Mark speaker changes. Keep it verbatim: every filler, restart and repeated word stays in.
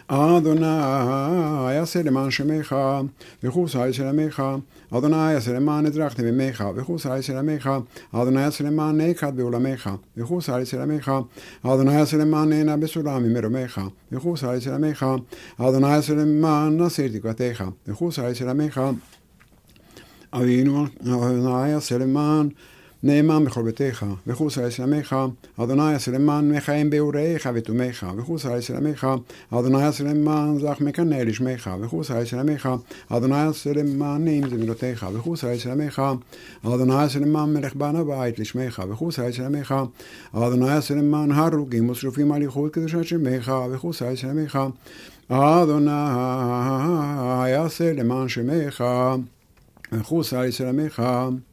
Speaker 1: אדוני יעשה למען שמך וחוסה ישראל עמך. אדוני יעשה למען אזרחתי ממך וחוסה ישראל עמך. אדוני יעשה למען נקד בעולמך וחוסה ישראל עמך. אדוני יעשה למען נהנה בסולם ממרומך וחוסה ישראל עמך. אדוני יעשה למען נסיר תקוותך וחוסה ישראל עמך. אבינו אדוני יעשה למען נאמן בכל ביתך וחוסה ישראל עמך. אדוני יעשה למען מכהן באוריך ותומך וחוסה ישראל עמך. אדוני יעשה למען זך מקנא לשמך וחוסה ישראל עמך. אדוני יעשה למען נעים זמילותיך וחוסה ישראל עמך. אדוני יעשה למען מלך בן הבית לשמך וחוסה ישראל עמך. אדוני יעשה למען הרוגים ושרופים על ייחוד קדושת שמך וחוסה ישראל עמך. אדוני יעשה למען שמך וחוסה ישראל עמך.